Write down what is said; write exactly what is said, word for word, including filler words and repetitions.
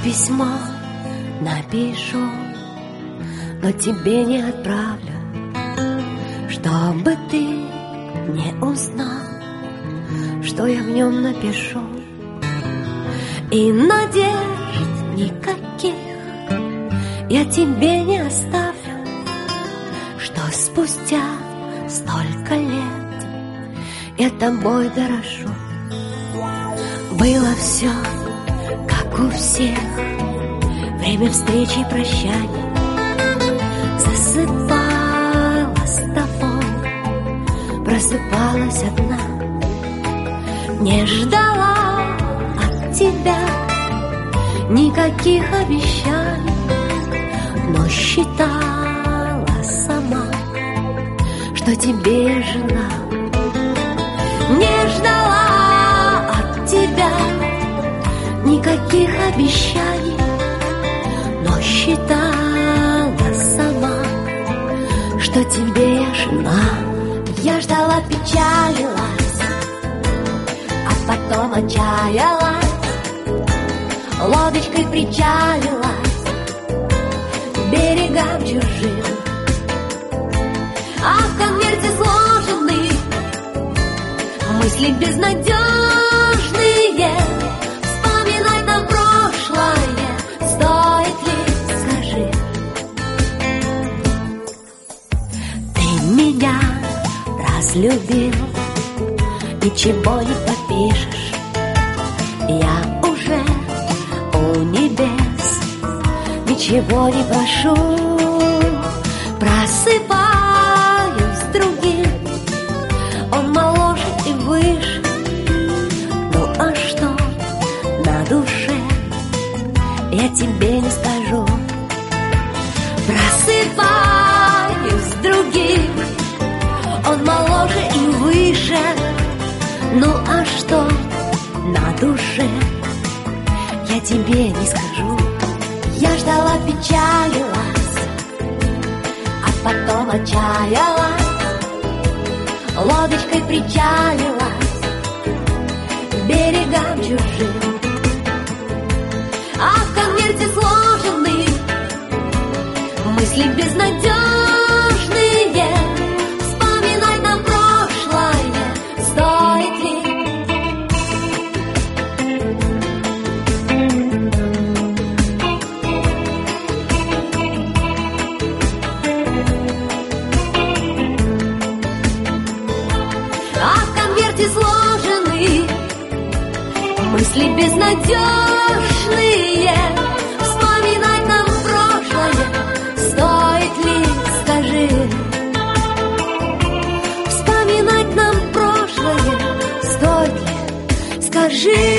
письмо напишу, но тебе не отправлю, чтобы ты не узнал, что я в нем напишу. И надежд никаких я тебе не оставлю, что спустя столько лет я тобой дорожу. Было все, как у всех, время встречи и прощаний. Засыпала с тобой, просыпалась одна, не ждала от тебя никаких обещаний, но считала сама, что тебе я жена. Не ждала от тебя никаких обещаний, но считала сама, что тебе я жена. Я ждала, печалилась, а потом отчаялась, лодочкой причалилась к берегам чужим. А в конверте сложены мысли безнадежные. Вспоминать нам прошлое стоит ли, скажи. Ты меня разлюбил, ничего не попишешь. Я уже у небес, ничего не прошу. Просыпаюсь с другим, он моложе и выше. Ну а что на душе, я тебе не скажу. Просыпаюсь с другим, он моложе и выше. Ну а что на душе, я тебе не скажу. Я ждала, печалилась, а потом отчаялась, лодочкой причалилась к берегам чужим. А в конверте сложены мысли безнадежные. Вспоминать нам прошлое стоит ли? А в конверте сложены мысли безнадежные. Вспоминать нам прошлое стоит ли, скажи. Вспоминать нам прошлое стоит ли, скажи.